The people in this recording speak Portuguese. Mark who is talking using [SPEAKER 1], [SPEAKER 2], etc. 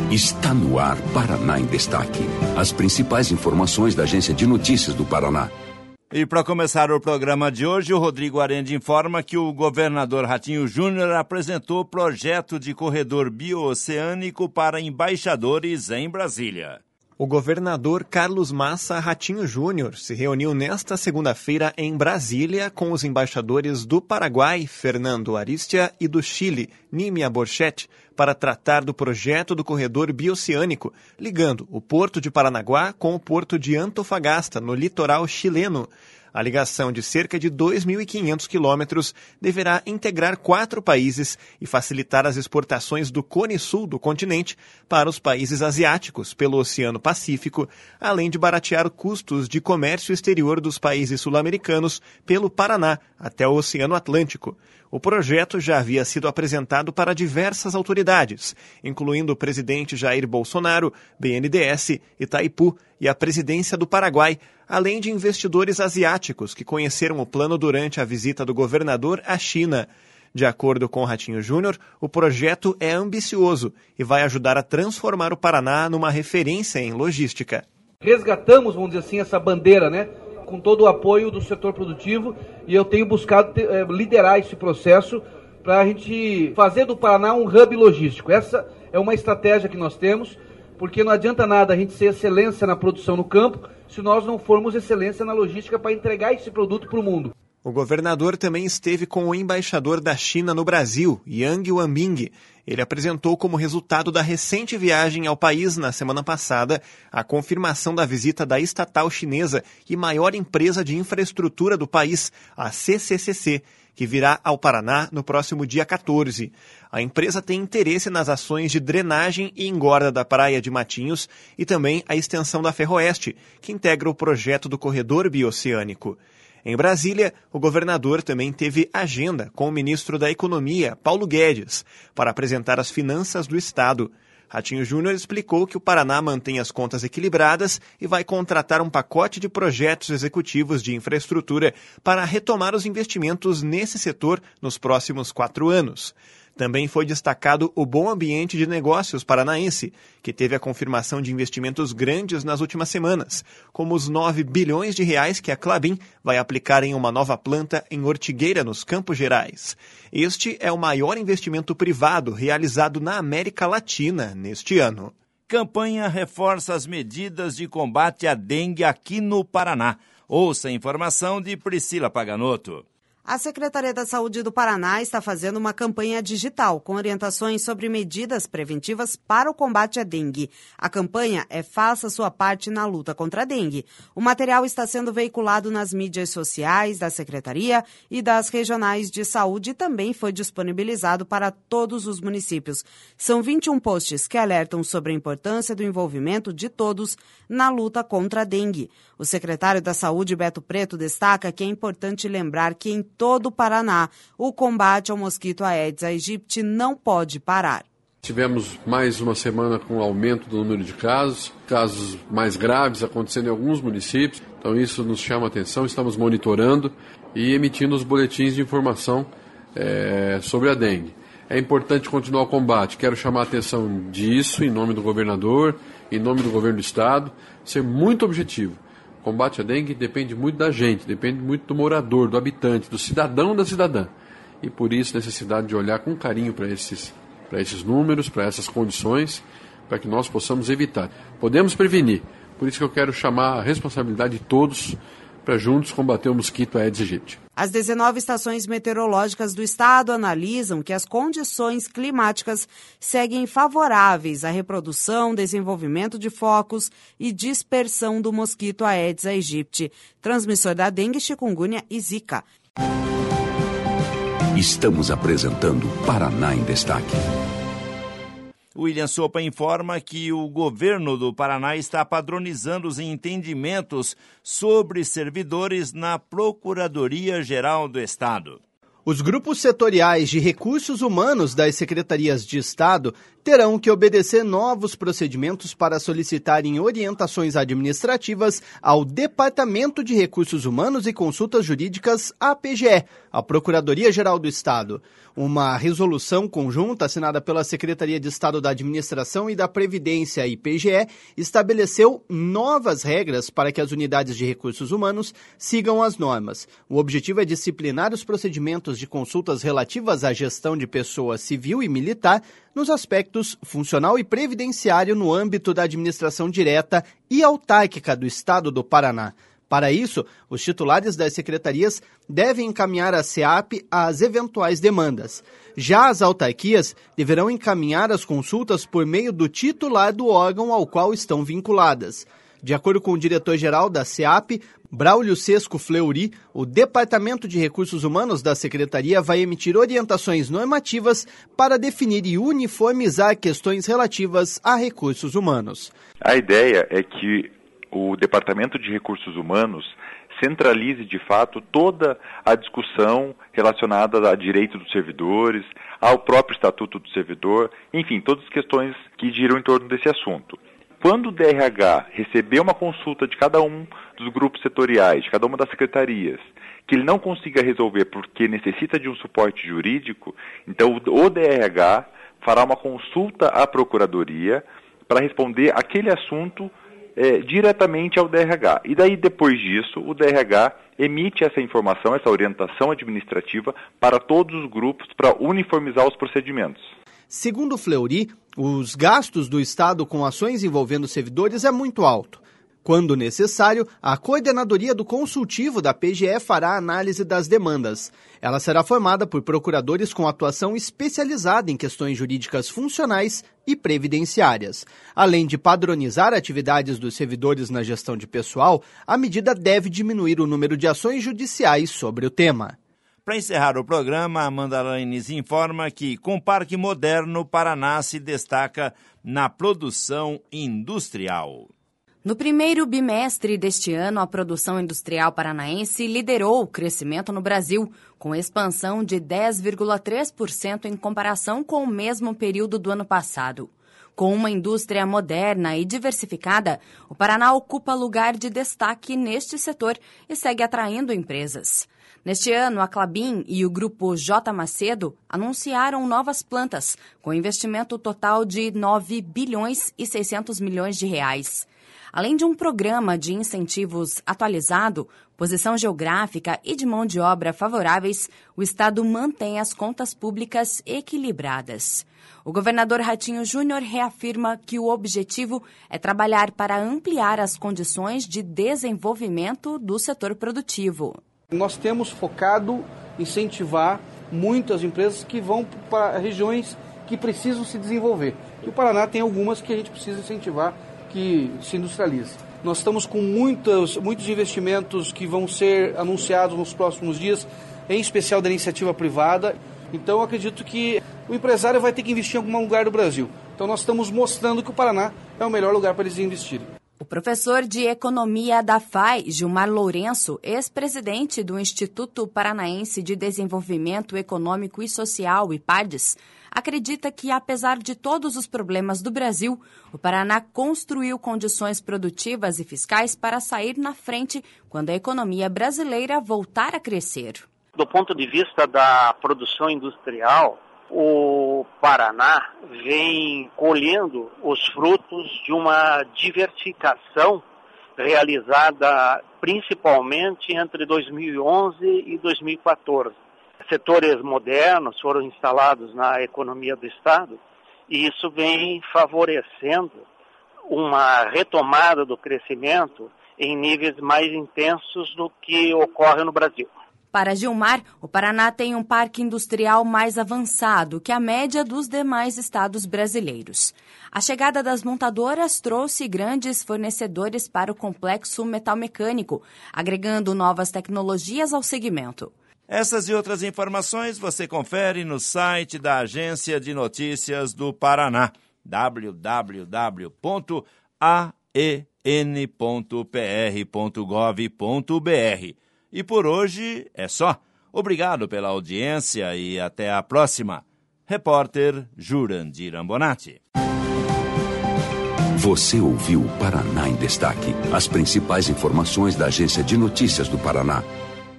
[SPEAKER 1] Está no ar Paraná em Destaque. As principais informações da Agência de Notícias do Paraná.
[SPEAKER 2] E para começar o programa de hoje, o Rodrigo Arende informa que o governador Ratinho Júnior apresentou projeto de corredor bioceânico para embaixadores em Brasília.
[SPEAKER 3] O governador Carlos Massa Ratinho Júnior se reuniu nesta segunda-feira em Brasília com os embaixadores do Paraguai, Fernando Aristia, e do Chile, Nímia Borchetti, para tratar do projeto do corredor bioceânico, ligando o porto de Paranaguá com o porto de Antofagasta, no litoral chileno. A ligação de cerca de 2.500 quilômetros deverá integrar 4 países e facilitar as exportações do Cone Sul do continente para os países asiáticos pelo Oceano Pacífico, além de baratear custos de comércio exterior dos países sul-americanos pelo Paraná até o Oceano Atlântico. O projeto já havia sido apresentado para diversas autoridades, incluindo o presidente Jair Bolsonaro, BNDES, Itaipu e a presidência do Paraguai, além de investidores asiáticos que conheceram o plano durante a visita do governador à China. De acordo com Ratinho Júnior, o projeto é ambicioso e vai ajudar a transformar o Paraná numa referência em logística.
[SPEAKER 4] Resgatamos, vamos dizer assim, essa bandeira, né? Com todo o apoio do setor produtivo, e eu tenho buscado liderar esse processo para a gente fazer do Paraná um hub logístico. Essa é uma estratégia que nós temos, porque não adianta nada a gente ser excelência na produção no campo se nós não formos excelência na logística para entregar esse produto para o mundo.
[SPEAKER 3] O governador também esteve com o embaixador da China no Brasil, Yang Wanbing. Ele apresentou como resultado da recente viagem ao país na semana passada a confirmação da visita da estatal chinesa e maior empresa de infraestrutura do país, a CCCC, que virá ao Paraná no próximo dia 14. A empresa tem interesse nas ações de drenagem e engorda da Praia de Matinhos e também a extensão da Ferroeste, que integra o projeto do corredor bioceânico. Em Brasília, o governador também teve agenda com o ministro da Economia, Paulo Guedes, para apresentar as finanças do Estado. Ratinho Júnior explicou que o Paraná mantém as contas equilibradas e vai contratar um pacote de projetos executivos de infraestrutura para retomar os investimentos nesse setor nos próximos 4 anos. Também foi destacado o bom ambiente de negócios paranaense, que teve a confirmação de investimentos grandes nas últimas semanas, como os 9 bilhões de reais que a Klabin vai aplicar em uma nova planta em Ortigueira, nos Campos Gerais. Este é o maior investimento privado realizado na América Latina neste ano.
[SPEAKER 2] Campanha reforça as medidas de combate à dengue aqui no Paraná. Ouça a informação de Priscila Paganotto.
[SPEAKER 5] A Secretaria da Saúde do Paraná está fazendo uma campanha digital com orientações sobre medidas preventivas para o combate à dengue. A campanha é Faça Sua Parte na Luta contra a Dengue. O material está sendo veiculado nas mídias sociais da Secretaria e das regionais de saúde e também foi disponibilizado para todos os municípios. São 21 posts que alertam sobre a importância do envolvimento de todos na luta contra a dengue. O secretário da Saúde, Beto Preto, destaca que é importante lembrar que em todo o Paraná, o combate ao mosquito Aedes aegypti não pode parar.
[SPEAKER 6] Tivemos mais uma semana com aumento do número de casos mais graves acontecendo em alguns municípios, então isso nos chama a atenção, estamos monitorando e emitindo os boletins de informação sobre a dengue. É importante continuar o combate, quero chamar a atenção disso em nome do governador, em nome do governo do estado, ser muito objetivo. O combate à dengue depende muito da gente, depende muito do morador, do habitante, do cidadão, da cidadã. E por isso, necessidade de olhar com carinho para esses números, para essas condições, para que nós possamos evitar. Podemos prevenir, por isso que eu quero chamar a responsabilidade de todos para juntos combater o mosquito Aedes aegypti.
[SPEAKER 5] As 19 estações meteorológicas do estado analisam que as condições climáticas seguem favoráveis à reprodução, desenvolvimento de focos e dispersão do mosquito Aedes aegypti, transmissor da dengue, chikungunya e zika.
[SPEAKER 1] Estamos apresentando Paraná em Destaque.
[SPEAKER 2] William Sopa informa que o governo do Paraná está padronizando os entendimentos sobre servidores na Procuradoria-Geral do Estado.
[SPEAKER 7] Os grupos setoriais de recursos humanos das secretarias de Estado terão que obedecer novos procedimentos para solicitarem orientações administrativas ao Departamento de Recursos Humanos e Consultas Jurídicas, a PGE, a Procuradoria-Geral do Estado. Uma resolução conjunta assinada pela Secretaria de Estado da Administração e da Previdência, IPGE, estabeleceu novas regras para que as unidades de recursos humanos sigam as normas. O objetivo é disciplinar os procedimentos de consultas relativas à gestão de pessoa civil e militar nos aspectos funcional e previdenciário no âmbito da administração direta e autárquica do Estado do Paraná. Para isso, os titulares das secretarias devem encaminhar à SEAP as eventuais demandas. Já as autarquias deverão encaminhar as consultas por meio do titular do órgão ao qual estão vinculadas. De acordo com o diretor-geral da SEAP, Braulio Sesco Fleury, o Departamento de Recursos Humanos da Secretaria vai emitir orientações normativas para definir e uniformizar questões relativas a recursos humanos.
[SPEAKER 8] A ideia é que o Departamento de Recursos Humanos centralize, de fato, toda a discussão relacionada a direito dos servidores, ao próprio Estatuto do Servidor, enfim, todas as questões que giram em torno desse assunto. Quando o DRH receber uma consulta de cada um dos grupos setoriais, de cada uma das secretarias, que ele não consiga resolver porque necessita de um suporte jurídico, então o DRH fará uma consulta à Procuradoria para responder aquele assunto diretamente ao DRH. E daí, depois disso, o DRH emite essa informação, essa orientação administrativa para todos os grupos para uniformizar os procedimentos.
[SPEAKER 7] Segundo Fleury, os gastos do Estado com ações envolvendo servidores é muito alto. Quando necessário, a coordenadoria do consultivo da PGE fará análise das demandas. Ela será formada por procuradores com atuação especializada em questões jurídicas funcionais e previdenciárias. Além de padronizar atividades dos servidores na gestão de pessoal, a medida deve diminuir o número de ações judiciais sobre o tema.
[SPEAKER 2] Para encerrar o programa, Amanda Laines informa que, com Parque Moderno, Paraná se destaca na produção industrial.
[SPEAKER 9] No primeiro bimestre deste ano, a produção industrial paranaense liderou o crescimento no Brasil, com expansão de 10,3% em comparação com o mesmo período do ano passado. Com uma indústria moderna e diversificada, o Paraná ocupa lugar de destaque neste setor e segue atraindo empresas. Neste ano, a Klabin e o grupo J. Macedo anunciaram novas plantas, com investimento total de 9 bilhões e 600 milhões de reais. Além de um programa de incentivos atualizado, posição geográfica e de mão de obra favoráveis, o Estado mantém as contas públicas equilibradas. O governador Ratinho Júnior reafirma que o objetivo é trabalhar para ampliar as condições de desenvolvimento do setor produtivo.
[SPEAKER 4] Nós temos focado em incentivar muitas empresas que vão para regiões que precisam se desenvolver. E o Paraná tem algumas que a gente precisa incentivar que se industrialize. Nós estamos com muitos investimentos que vão ser anunciados nos próximos dias, em especial da iniciativa privada. Então, eu acredito que o empresário vai ter que investir em algum lugar do Brasil. Então, nós estamos mostrando que o Paraná é o melhor lugar para eles investirem.
[SPEAKER 9] O professor de Economia da FAI, Gilmar Lourenço, ex-presidente do Instituto Paranaense de Desenvolvimento Econômico e Social, IPADES, acredita que, apesar de todos os problemas do Brasil, o Paraná construiu condições produtivas e fiscais para sair na frente quando a economia brasileira voltar a crescer.
[SPEAKER 10] Do ponto de vista da produção industrial, o Paraná vem colhendo os frutos de uma diversificação realizada principalmente entre 2011 e 2014. Setores modernos foram instalados na economia do Estado e isso vem favorecendo uma retomada do crescimento em níveis mais intensos do que ocorre no Brasil.
[SPEAKER 9] Para Gilmar, o Paraná tem um parque industrial mais avançado que a média dos demais estados brasileiros. A chegada das montadoras trouxe grandes fornecedores para o complexo metalmecânico, agregando novas tecnologias ao segmento.
[SPEAKER 2] Essas e outras informações você confere no site da Agência de Notícias do Paraná, www.aen.pr.gov.br. E por hoje é só. Obrigado pela audiência e até a próxima. Repórter Jurandir Ambonati.
[SPEAKER 1] Você ouviu Paraná em Destaque, as principais informações da Agência de Notícias do Paraná.